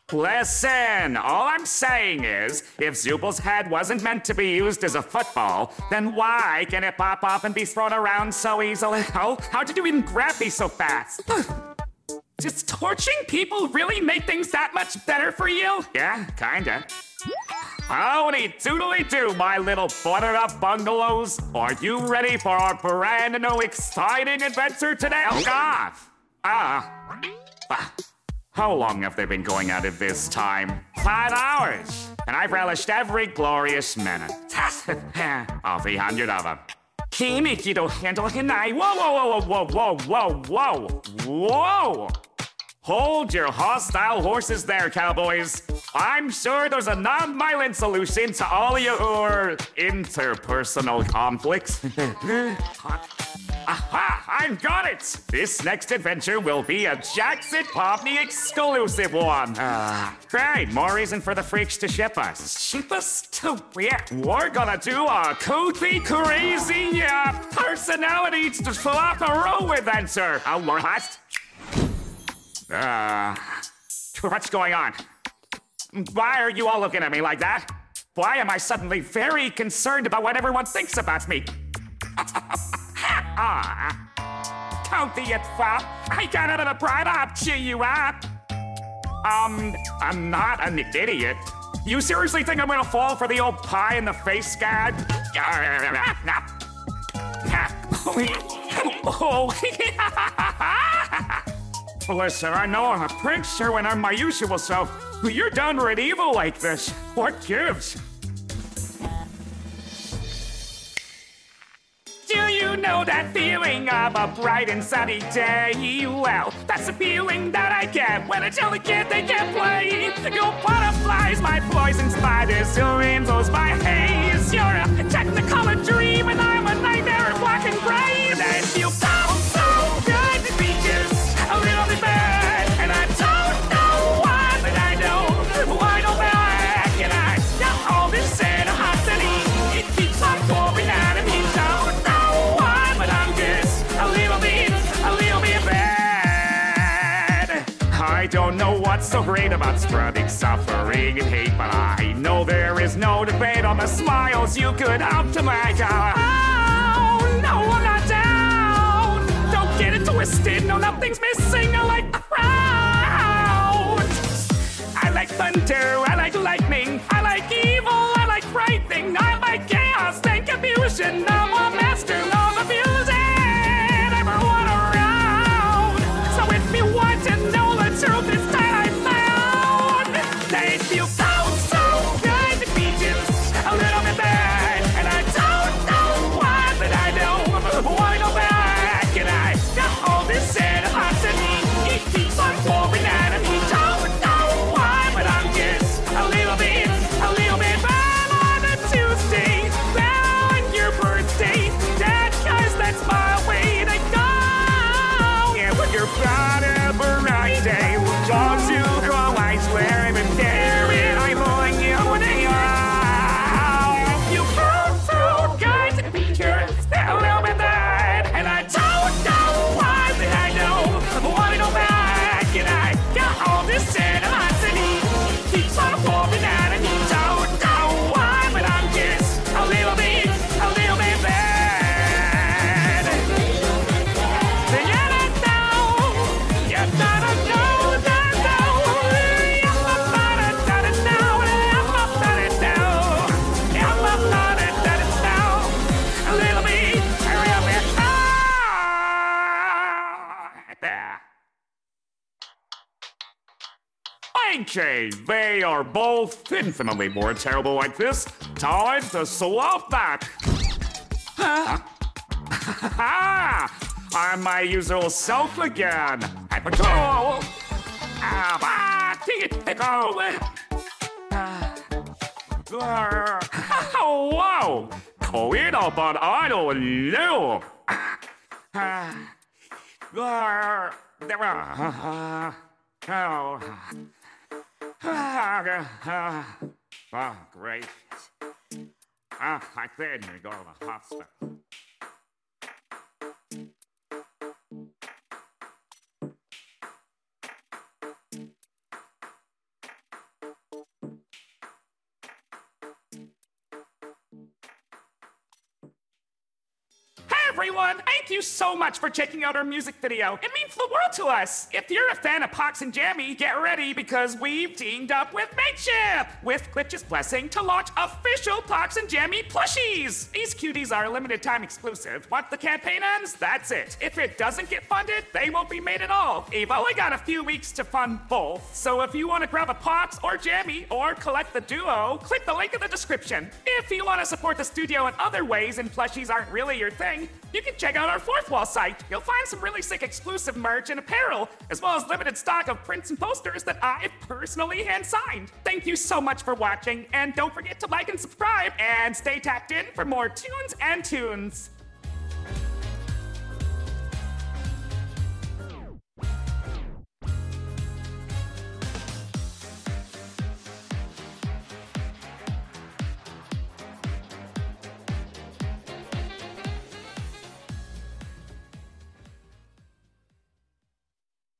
Listen, all I'm saying is, if Zubal's head wasn't meant to be used as a football, then why can it pop up and be thrown around so easily? Oh, how did you even grab me so fast? Does torching people really make things that much better for you? Yeah, kinda. Howdy doodly do, my little buttered-up bungalows. Are you ready for our brand new exciting adventure today? Oh, God! How long have they been going at it this time? 5 hours, and I've relished every glorious minute. 300 of them. Kimikido handle hinai. Whoa, whoa, whoa, whoa, whoa, whoa, whoa, whoa! Hold your hostile horses there, cowboys. I'm sure there's a non-violent solution to all your interpersonal conflicts. Aha! I've got it! This next adventure will be a Jackson Pomni exclusive one. Great, more reason for the freaks to ship us. Ship us to where? We're gonna do a kooky, crazy, personality swap-a-row adventure. Oh, Lord, what's going on? Why are you all looking at me like that? Why am I suddenly very concerned about what everyone thinks about me? Don't be it, Fop. I got out of the pride, I'll cheer you up. I'm not an idiot. You seriously think I'm gonna fall for the old pie in the face gag? Listen, I know I'm a prankster when I'm my usual self, but you're downright evil like this. What gives? Do you know that feeling of a bright and sunny day? Well, that's the feeling that I get when I tell a kid they can't play. Your butterflies, my poison spiders, your rainbows, my haze. You're a technicolor dream, and I'm a nightmare in black and gray. And I feel so good to be just a little bit bad. And I don't know why, but I know why go back. And I got all this animosity. It keeps on pouring out of me. Don't know why, but I'm just a little bit bad. I don't know what's so great about spreading suffering and hate, but I know there is no debate on the smiles you could have to make. Oh, no, I'm not down. Don't get it twisted. No, nothing's missing. I like crowds. I like thunder. I like lightning. I like evil. I like frightening. I like chaos and confusion. I'm a master of abusing everyone around. So if you want to know the truth, it's that I found. They feel so good to be just a little bit bad. And I don't know why, but I don't want to go back. And I got all this animosity. It keeps on pouring out of me. Don't know why, but I'm just a little bit bad on a Tuesday. Bad on your birthday. That guys, that's my way to go. Yeah, but you're bad every day. Don't you go, I swear, even dare it. I'm on you when they are. You so good to be curious. A little bit bad. And I don't know why, but I know I want to go back. And I got all this animosity. Keeps on pouring out of me. Don't know why, but I'm just a little bit bad. You gotta know, you gotta know that a little bit, there. Okay, they are both infinitely more terrible like this. Time to swap back. I'm my usual self again. I patrol. Whoa! Coido, but I don't know. Oh, great. I think we go to the hospital. everyone. Thank you so much for checking out our music video. It means the world to us. If you're a fan of Pox and Jammy, get ready because we've teamed up with Mateship with Glitch's blessing to launch official Pox and Jammy plushies. These cuties are limited time exclusive. Once the campaign ends, that's it. If it doesn't get funded, they won't be made at all. We've only got a few weeks to fund both. So if you want to grab a Pox or Jammy or collect the duo, click the link in the description. If you want to support the studio in other ways and plushies aren't really your thing, you can check out our Fourth Wall site. You'll find some really sick exclusive merch and apparel, as well as limited stock of prints and posters that I've personally hand-signed. Thank you so much for watching, and don't forget to like and subscribe, and stay tapped in for more tunes and tunes.